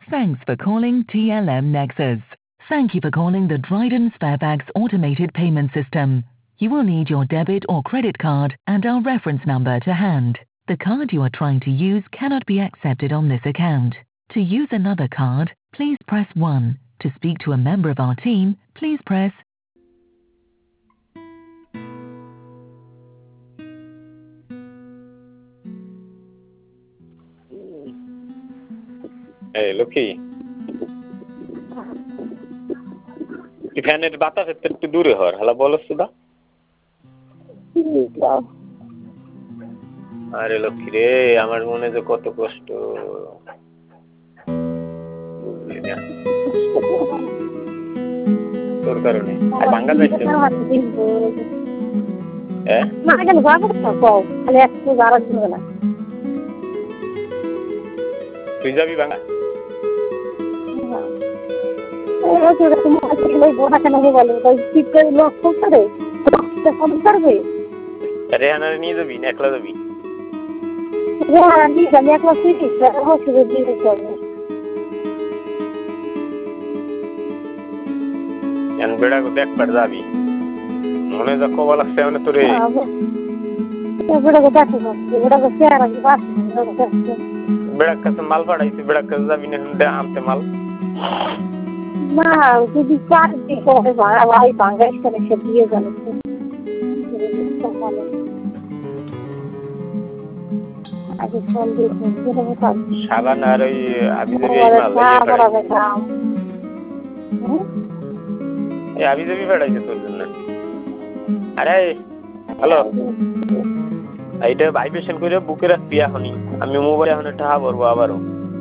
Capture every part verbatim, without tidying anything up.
Thanks for calling T L M Nexus. Thank you for calling the Dryden Sparebags automated payment system. You will need your debit or credit card and our reference number to hand. The card you are trying to use cannot be accepted on this account. To use another card, please press one. To speak to a member of our team, please press এই লক্ষ্মী ফ্যানের বাতাস একটু দূরে হর হালা বলস সুদা আরে লক্ষ্মী রে আমার মনে যে কত কষ্ট তোর কারণে আর ভাঙ্গা যাইছে হ্যাঁ না কেন ভাঙ্গা তো খালি একটু গাড়া ছিল না তুই যাবি ভাঙ্গা ও তো তুমি আসলে বোনা কেন বলে তাই ঠিক করে লোক করে তো সব করবে আরে আনারে নিয়ে যাবি না একলা যাবি হ্যাঁ আমি জানি একলা সিটি হসপিটালে দিয়ে যাবো এন বেড়া কো দেখ পড় যাবি মনে যা কোবা লাগছে মানে তোরে বেড়া কো দেখো বেড়া কো শেয়ার আছে বাস বেড়া কাছে মাল পাঠাইছে বেড়া কাছে যাবি না দে আমতে মাল না যদি কাট দি করে ভাড়া ভাই বাঙ্গাইছ করে সে দিয়ে গেল আগে ফোন দিয়ে ফোন সাবান আর ওই আমি যদি এই মাল এই আমি যদি পাঠাইছে তোর জন্য আরে হ্যালো এইটা ভাইব্রেশন করে বুকে রাখবি এখনই আমি মোবাইলে এখন টাকা ভরবো আবারও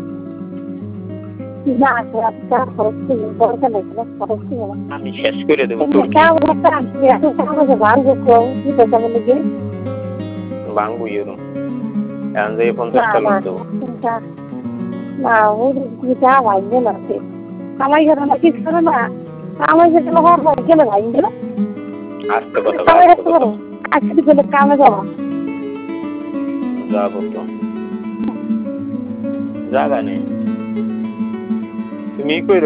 না আচ্ছা খরচি বলতে লাগবে খরচি আমি শেষ করে দেব তোর কি একটা আছে এত টাকা ভাঙবো কোন কি কথা বলে যে ভাঙবো ইরো এখন যে পঞ্চাশ টাকা দেব না ওই কি যা ভাঙবে না কামাই করে না কিছু করে না কামাই যে কোনো হওয়ার পর গেলে ভাঙবে না আস্তে কথা বল আজকে গেলে কামে যাবো যাবো তো জায়গা নেই তুমি কইরো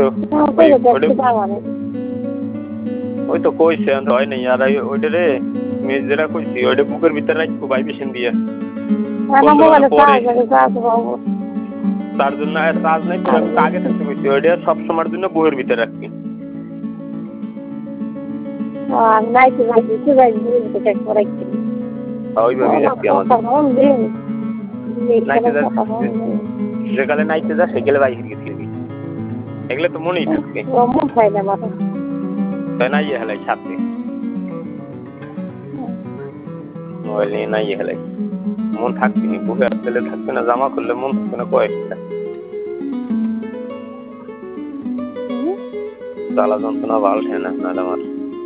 ওই তো কইছে হয় নাই আর ওইটা রে তুমি যেটা কইছি ওইটা বুকের ভিতরে রাখবো ভাইব্রেশন দিয়ে তার জন্য চার্জ নাই পুরো আগে থাকতে কইছি ওইটা সব সময়ের জন্য বুকের ভিতরে রাখবি নাই তো ভাই কিছু ভাই বুকের ভিতরে রাখবি ওইভাবে রাখবি আমাদের নাইতে যা যেকালে নাইতে যা সেকালে বাইরে গেছি এগুলো তো মনেই থাকবে মন হয় না মাথা তাই না ইয়ে হেলাই ছাপতে মোবাইল নিয়ে না ইয়ে হেলাই মন থাকবে নি বুকে আসলে থাকবে না জামা করলে মন থাকবে না কয়েকটা জ্বালা যন্ত্রণা ভালো ঠেনা না আমার